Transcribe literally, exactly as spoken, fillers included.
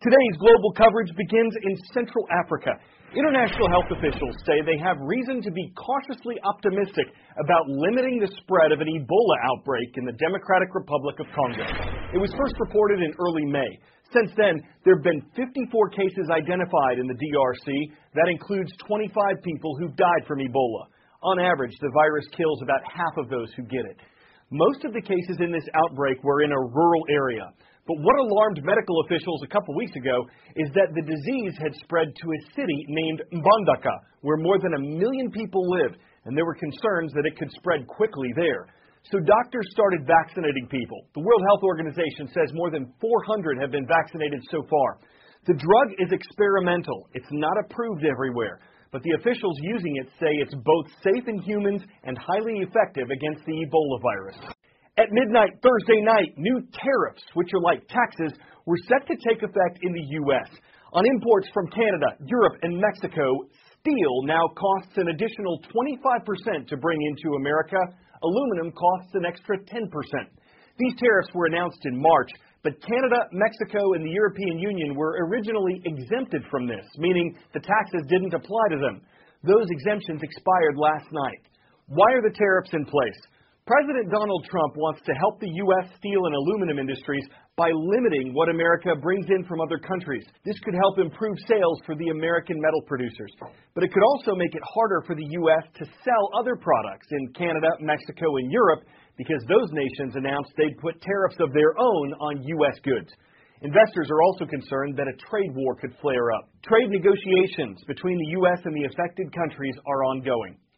Today's global coverage begins in Central Africa. International health officials say they have reason to be cautiously optimistic about limiting the spread of an Ebola outbreak in the Democratic Republic of Congo. It was first reported in early May. Since then, there have been fifty-four cases identified in the D R C. That includes twenty-five people who died from Ebola. On average, the virus kills about half of those who get it. Most of the cases in this outbreak were in a rural area. But what alarmed medical officials a couple weeks ago is that the disease had spread to a city named Mbandaka, where more than a million people live, and there were concerns that it could spread quickly there. So doctors started vaccinating people. The World Health Organization says more than four hundred have been vaccinated so far. The drug is experimental. It's not approved everywhere. But the officials using it say it's both safe in humans and highly effective against the Ebola virus. At midnight Thursday night, new tariffs, which are like taxes, were set to take effect in the U S On imports from Canada, Europe, and Mexico, steel now costs an additional twenty-five percent to bring into America. Aluminum costs an extra ten percent. These tariffs were announced in March, but Canada, Mexico, and the European Union were originally exempted from this, meaning the taxes didn't apply to them. Those exemptions expired last night. Why are the tariffs in place? President Donald Trump wants to help the U S steel and aluminum industries by limiting what America brings in from other countries. This could help improve sales for the American metal producers. But it could also make it harder for the U S to sell other products in Canada, Mexico, and Europe because those nations announced they'd put tariffs of their own on U S goods. Investors are also concerned that a trade war could flare up. Trade negotiations between the U S and the affected countries are ongoing.